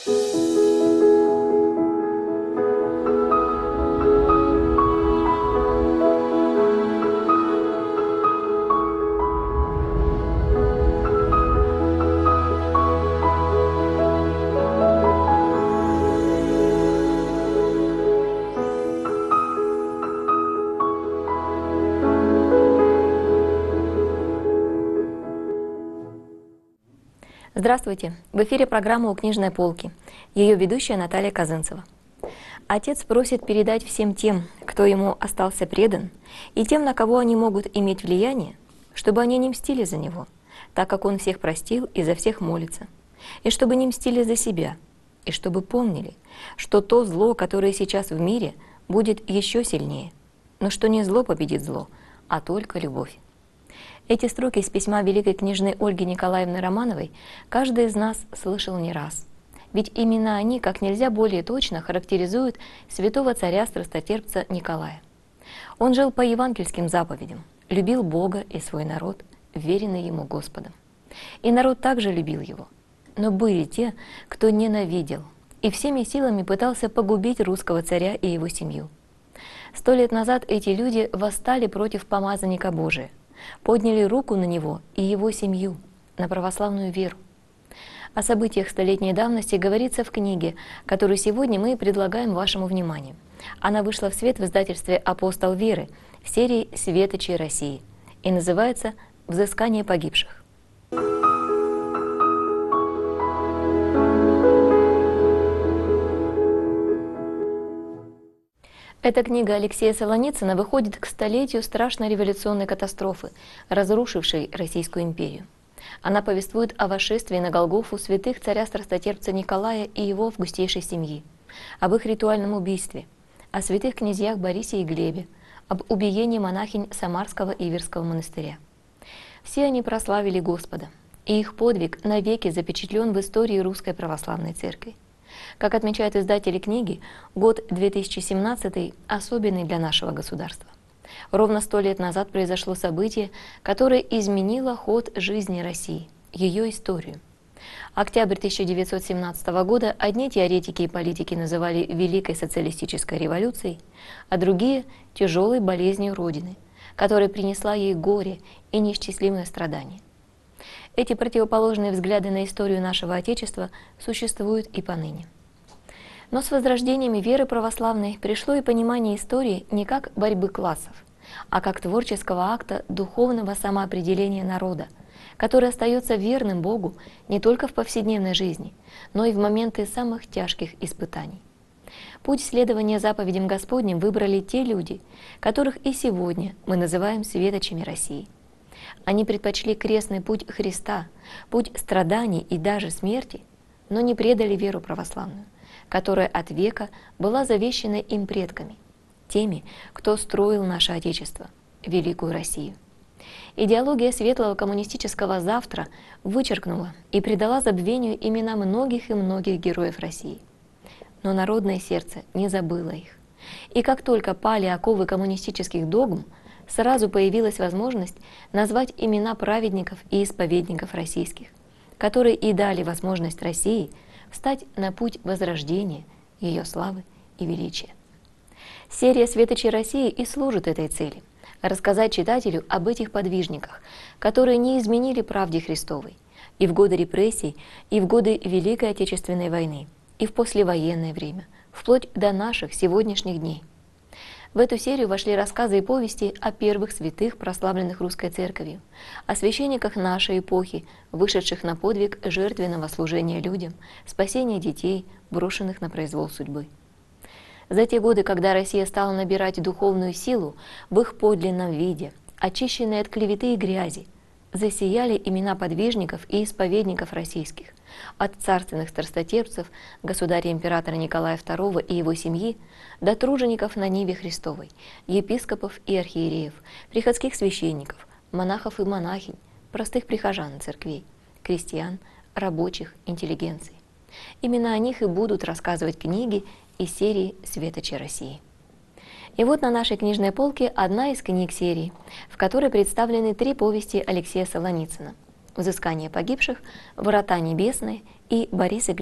Здравствуйте! В эфире программа «У книжной полки». Ее ведущая Наталья Казынцева. Отец просит передать всем тем, кто ему остался предан, и тем, на кого они могут иметь влияние, чтобы они не мстили за него, так как он всех простил и за всех молится, и чтобы не мстили за себя, и чтобы помнили, что то зло, которое сейчас в мире, будет еще сильнее, но что не зло победит зло, а только любовь. Эти строки из письма великой княжны Ольги Николаевны Романовой каждый из нас слышал не раз. Ведь именно они как нельзя более точно характеризуют святого царя-страстотерпца Николая. Он жил по евангельским заповедям, любил Бога и свой народ, веренный ему Господом. И народ также любил его. Но были те, кто ненавидел и всеми силами пытался погубить русского царя и его семью. 100 лет назад эти люди восстали против помазанника Божия, подняли руку на него и его семью, на православную веру. О событиях столетней давности говорится в книге, которую сегодня мы предлагаем вашему вниманию. Она вышла в свет в издательстве «Апостол веры» в серии «Светочи России» и называется «Взыскание погибших». Эта книга Алексея Солоницына выходит к столетию страшной революционной катастрофы, разрушившей Российскую империю. Она повествует о восшествии на Голгофу святых царя-страстотерпца Николая и его августейшей семьи, об их ритуальном убийстве, о святых князьях Борисе и Глебе, об убиении монахинь Самарского Иверского монастыря. Все они прославили Господа, и их подвиг навеки запечатлен в истории Русской Православной Церкви. Как отмечают издатели книги, год 2017 особенный для нашего государства. Ровно 100 лет назад произошло событие, которое изменило ход жизни России, ее историю. Октябрь 1917 года одни теоретики и политики называли Великой социалистической революцией, а другие – тяжелой болезнью Родины, которая принесла ей горе и неисчислимые страдания. Эти противоположные взгляды на историю нашего Отечества существуют и поныне. Но с возрождениями веры православной пришло и понимание истории не как борьбы классов, а как творческого акта духовного самоопределения народа, который остается верным Богу не только в повседневной жизни, но и в моменты самых тяжких испытаний. Путь следования заповедям Господним выбрали те люди, которых и сегодня мы называем светочами России. Они предпочли крестный путь Христа, путь страданий и даже смерти, но не предали веру православную, которая от века была завещана им предками, теми, кто строил наше Отечество, великую Россию. Идеология светлого коммунистического завтра вычеркнула и придала забвению имена многих и многих героев России. Но народное сердце не забыло их. И как только пали оковы коммунистических догм, сразу появилась возможность назвать имена праведников и исповедников российских, которые и дали возможность России встать на путь возрождения, ее славы и величия. Серия «Светочей России» и служит этой цели – рассказать читателю об этих подвижниках, которые не изменили правде Христовой и в годы репрессий, и в годы Великой Отечественной войны, и в послевоенное время, вплоть до наших сегодняшних дней. В эту серию вошли рассказы и повести о первых святых, прославленных Русской Церковью, о священниках нашей эпохи, вышедших на подвиг жертвенного служения людям, спасения детей, брошенных на произвол судьбы. За те годы, когда Россия стала набирать духовную силу в их подлинном виде, очищенные от клеветы и грязи, засияли имена подвижников и исповедников российских, от царственных страстотерпцев, государя-императора Николая II и его семьи, до тружеников на ниве Христовой, епископов и архиереев, приходских священников, монахов и монахинь, простых прихожан церквей, крестьян, рабочих, интеллигенции. Именно о них и будут рассказывать книги из серии «Светочи России». И вот на нашей книжной полке одна из книг серии, в которой представлены 3 повести Алексея Солоницына: «Взыскание погибших», «Врата небесные» и «Борис и Глеб».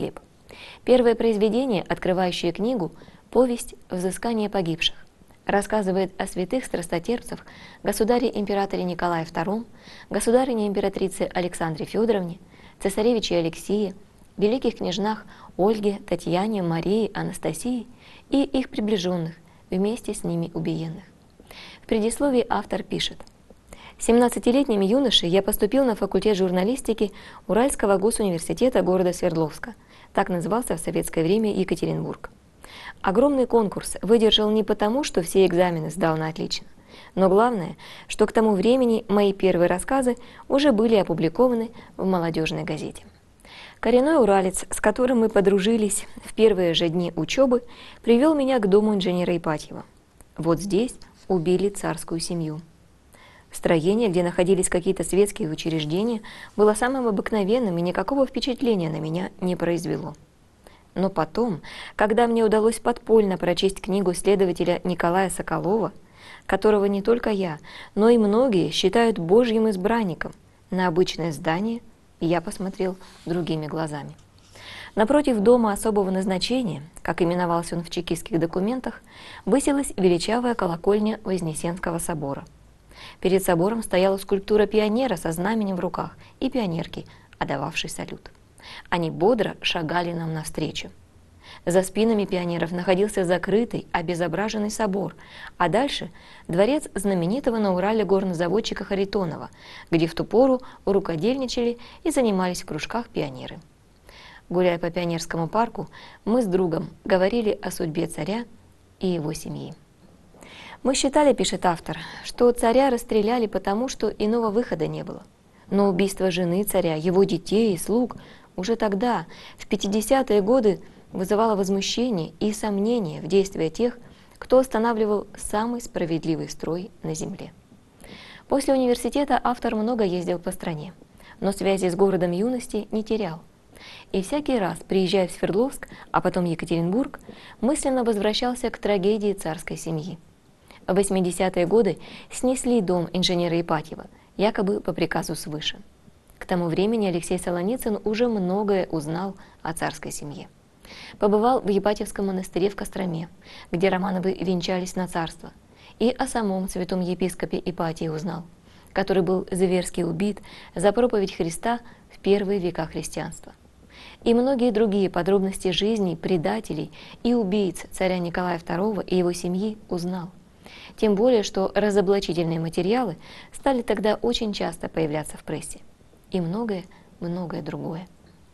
Первое произведение, открывающее книгу, повесть «Взыскание погибших», рассказывает о святых страстотерпцах, государе-императоре Николае II, государыне-императрице Александре Федоровне, цесаревиче Алексее, великих княжнах Ольге, Татьяне, Марии, Анастасии и их приближенных, вместе с ними убиенных. В предисловии автор пишет: 17-летним юношей я поступил на факультет журналистики Уральского госуниверситета города Свердловска. Так назывался в советское время Екатеринбург. Огромный конкурс выдержал не потому, что все экзамены сдал на отлично, но главное, что к тому времени мои первые рассказы уже были опубликованы в молодежной газете. Коренной уралец, с которым мы подружились в первые же дни учебы, привел меня к дому инженера Ипатьева. Вот здесь убили царскую семью. Строение, где находились какие-то светские учреждения, было самым обыкновенным и никакого впечатления на меня не произвело. Но потом, когда мне удалось подпольно прочесть книгу следователя Николая Соколова, которого не только я, но и многие считают Божьим избранником, на обычное здание я посмотрел другими глазами. Напротив дома особого назначения, как именовался он в чекистских документах, высилась величавая колокольня Вознесенского собора. Перед собором стояла скульптура пионера со знаменем в руках и пионерки, отдававшей салют. Они бодро шагали нам навстречу. За спинами пионеров находился закрытый, обезображенный собор, а дальше дворец знаменитого на Урале горнозаводчика Харитонова, где в ту пору рукодельничали и занимались в кружках пионеры. Гуляя по Пионерскому парку, мы с другом говорили о судьбе царя и его семьи. Мы считали, пишет автор, что царя расстреляли потому, что иного выхода не было. Но убийство жены царя, его детей и слуг уже тогда, в 50-е годы, вызывало возмущение и сомнения в действиях тех, кто останавливал самый справедливый строй на земле. После университета автор много ездил по стране, но связи с городом юности не терял. И всякий раз, приезжая в Свердловск, а потом Екатеринбург, мысленно возвращался к трагедии царской семьи. В 80-е годы снесли дом инженера Ипатьева, якобы по приказу свыше. К тому времени Алексей Солоницын уже многое узнал о царской семье. Побывал в Ипатьевском монастыре в Костроме, где Романовы венчались на царство, и о самом святом епископе Ипатии узнал, который был зверски убит за проповедь Христа в первые века христианства. И многие другие подробности жизни предателей и убийц царя Николая II и его семьи узнал. Тем более, что разоблачительные материалы стали тогда очень часто появляться в прессе. И многое другое.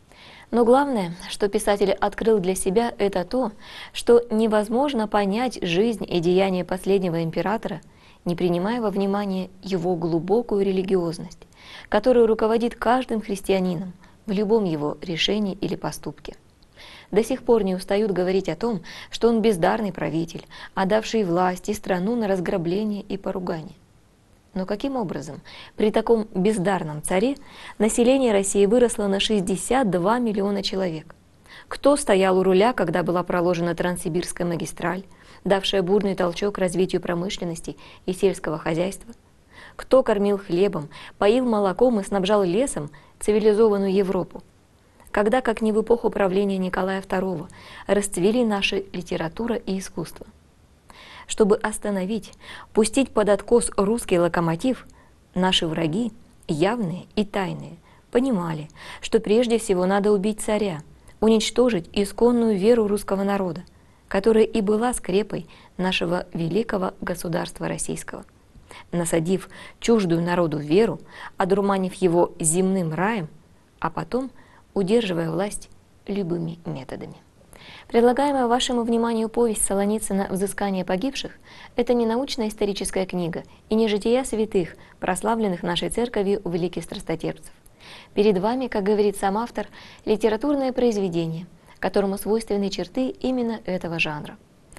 Но главное, что писатель открыл для себя, это то, что невозможно понять жизнь и деяния последнего императора, не принимая во внимание его глубокую религиозность, которая руководит каждым христианином в любом его решении или поступке. До сих пор не устают говорить о том, что он бездарный правитель, отдавший власть и страну на разграбление и поругание. Но каким образом при таком бездарном царе население России выросло на 62 миллиона человек? Кто стоял у руля, когда была проложена Транссибирская магистраль, давшая бурный толчок развитию промышленности и сельского хозяйства? Кто кормил хлебом, поил молоком и снабжал лесом цивилизованную Европу? Когда, как не в эпоху правления Николая II, расцвели наши литература и искусство? Чтобы остановить, пустить под откос русский локомотив, наши враги, явные и тайные, понимали, что прежде всего надо убить царя, уничтожить исконную веру русского народа, которая и была скрепой нашего великого государства российского. Насадив чуждую народу веру, одурманив его земным раем, а потом удерживая власть любыми методами. Предлагаемая вашему вниманию повесть Солоницына «Взыскание погибших» — это не научно-историческая книга и не жития святых, прославленных нашей церковью великих страстотерпцев. Перед вами, как говорит сам автор, литературное произведение, которому свойственны черты именно этого жанра.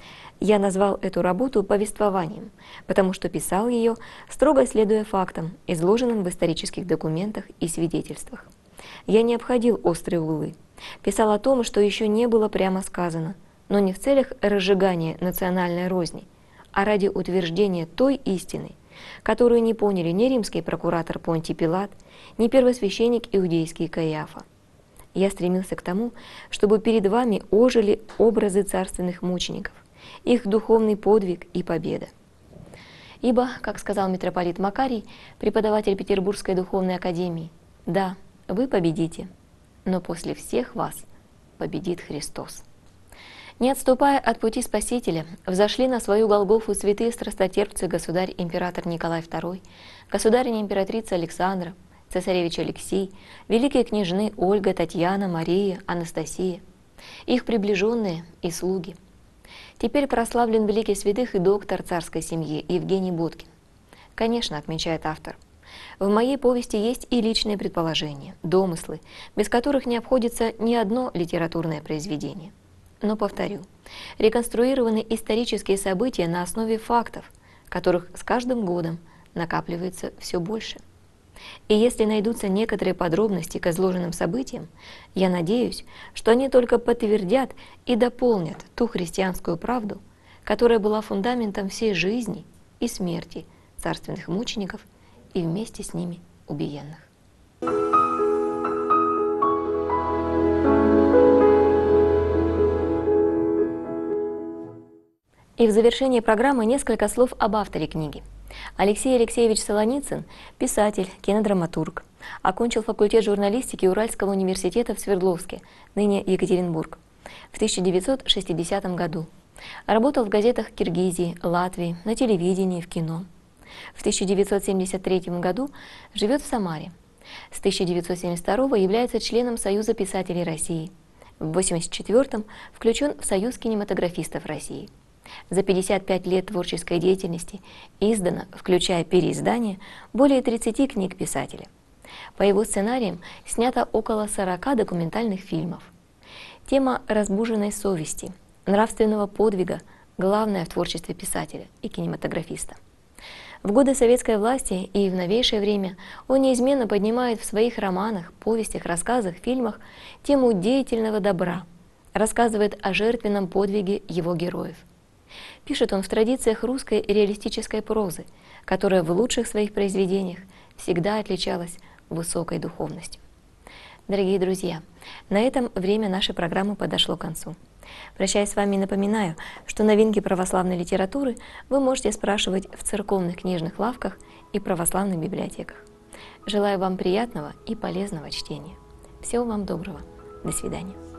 Я назвал эту работу повествованием, потому что писал ее, строго следуя фактам, изложенным в исторических документах и свидетельствах. Я не обходил острые углы, писал о том, что еще не было прямо сказано, но не в целях разжигания национальной розни, а ради утверждения той истины, которую не поняли ни римский прокуратор Понтий Пилат, ни первосвященник иудейский Каиафа. Я стремился к тому, чтобы перед вами ожили образы царственных мучеников, их духовный подвиг и победа. Ибо, как сказал митрополит Макарий, преподаватель Петербургской духовной академии, да, вы победите, но после всех вас победит Христос. Не отступая от пути Спасителя, взошли на свою Голгофу святые страстотерпцы государь-император Николай II, государыня-императрица Александра, цесаревич Алексей, великие княжны Ольга, Татьяна, Мария, Анастасия, их приближенные и слуги. Теперь прославлен великий святых и доктор царской семьи Евгений Боткин. Конечно, отмечает автор, в моей повести есть и личные предположения, домыслы, без которых не обходится ни одно литературное произведение. Но повторю, реконструированы исторические события на основе фактов, которых с каждым годом накапливается все больше. И если найдутся некоторые подробности к изложенным событиям, я надеюсь, что они только подтвердят и дополнят ту христианскую правду, которая была фундаментом всей жизни и смерти царственных мучеников и вместе с ними убиенных. И в завершении программы несколько слов об авторе книги. Алексей Алексеевич Солоницын – писатель, кинодраматург. Окончил факультет журналистики Уральского университета в Свердловске, ныне Екатеринбург, в 1960 году. Работал в газетах Киргизии, Латвии, на телевидении, в кино. В 1973 году живет в Самаре. С 1972 является членом Союза писателей России. В 1984 включен в Союз кинематографистов России. За 55 лет творческой деятельности издано, включая переиздание, более 30 книг писателя. По его сценариям снято около 40 документальных фильмов. Тема разбуженной совести, нравственного подвига – главная в творчестве писателя и кинематографиста. В годы советской власти и в новейшее время он неизменно поднимает в своих романах, повестях, рассказах, фильмах тему деятельного добра, рассказывает о жертвенном подвиге его героев. Пишет он в традициях русской реалистической прозы, которая в лучших своих произведениях всегда отличалась высокой духовностью. Дорогие друзья, на этом время нашей программы подошло к концу. Прощаясь с вами, напоминаю, что новинки православной литературы вы можете спрашивать в церковных книжных лавках и православных библиотеках. Желаю вам приятного и полезного чтения. Всего вам доброго. До свидания.